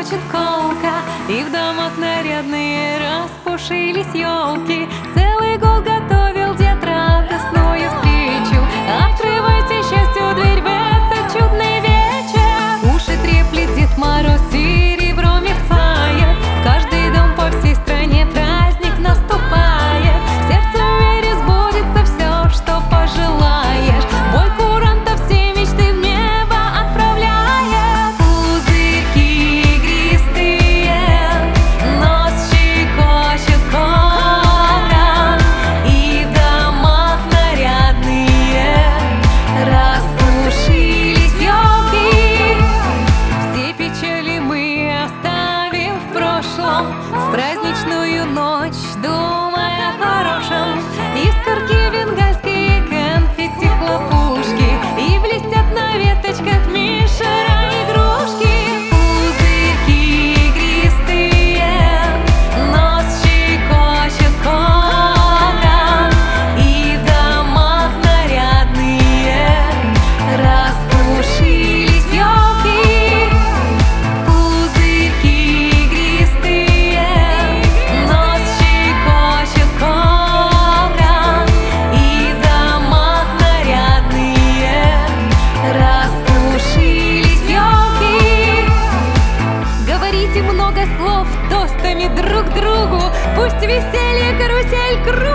щекочет колка, и в домах нарядные распушились елки. Целый год готовил дед радостную встречу. Открывайте счастью дверь в этот чудный вечер. Уши треплет Дед Мороз, серебром мерцает. В каждый дом по всей стране праздник наступает. Сердце в вере сбудется все, что пожелаешь. Бой курантов все мечты в небо отправляет. Пузырьки игристые, нос щекочет колка, и в домах нарядные распушились елки. Все печали мы оставим в прошлом, в праздничную ночь думая о хорошем. Искорки бенгальские, конфетти, хлопушки, и блестят на веточках мишера игрушки. Пузырьки игристые, нос щекочет колка, и в домах нарядные распушились елки. Пузырьки игристые, нос щекочет колка, и в домах нарядные распушились елки. Говорите много слов тостами друг другу, пусть веселье карусель крутится.